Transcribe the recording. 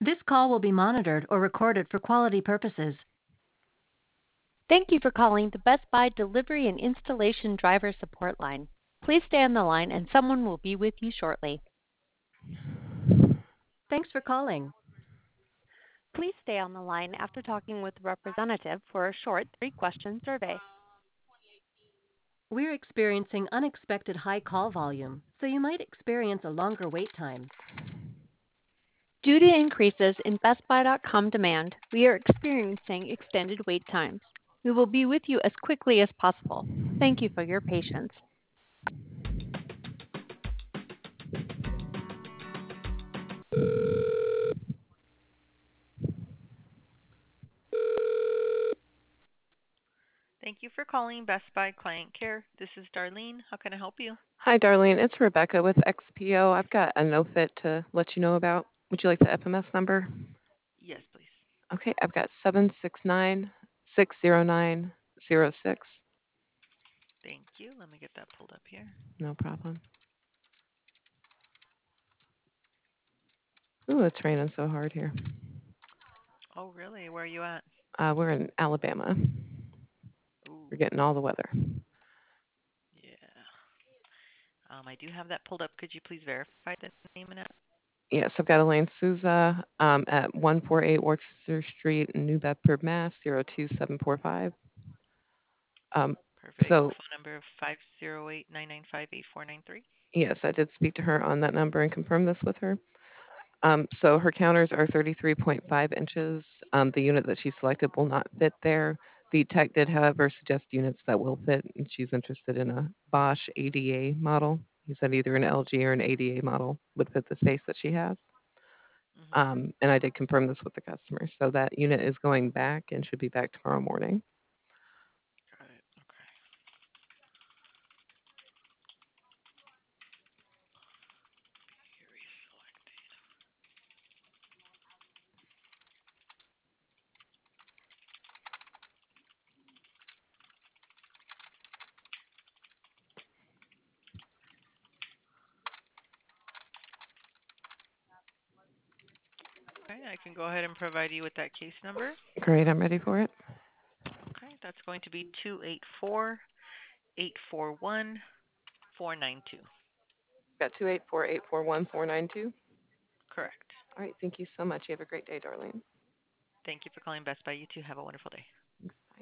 This call will be monitored or recorded for quality purposes. Thank you for calling the Best Buy Delivery and Installation Driver Support Line. Please stay on the line and someone will be with you shortly. Thanks for calling. Please stay on the line after talking with a representative for a short 3-question survey. We're experiencing unexpected high call volume, so you might experience a longer wait time. Due to increases in BestBuy.com demand, we are experiencing extended wait times. We will be with you as quickly as possible. Thank you for your patience. Thank you for calling Best Buy Client Care. This is Darlene. How can I help you? Hi, Darlene. It's Rebecca with XPO. I've got a no-fit to let you know about. Would you like the FMS number? Yes, please. Okay, I've got 769-609-06. Thank you. Let me get that pulled up here. No problem. Ooh, it's raining so hard here. Oh, really? Where are you at? We're in Alabama. Ooh, We're getting all the weather. yeah. I do have that pulled up. Could you please verify the name and address? Yes, I've got Elaine Souza at 148 Worcester Street in New Bedford, Mass. 02745. Perfect. So Phone number 508-995-8493. yes, I did speak to her on that number and confirm this with her. So her counters are 33.5 inches. The unit that she selected will not fit there. The tech did, however, suggest units that will fit, and she's interested in a Bosch ADA model. He said either an LG or an ADA model would fit the space that she has. Mm-hmm. And I did confirm this with the customer. So that unit is going back and should be back tomorrow morning. Got it. Okay. Here, reselecting. Okay, I can go ahead and provide you with that case number. Great, I'm ready for it. Okay, that's going to be 284-841-492. Got 284-841-492. Correct. All right, thank you so much. You have a great day, Darlene. Thank you for calling Best Buy. You too. Have a wonderful day.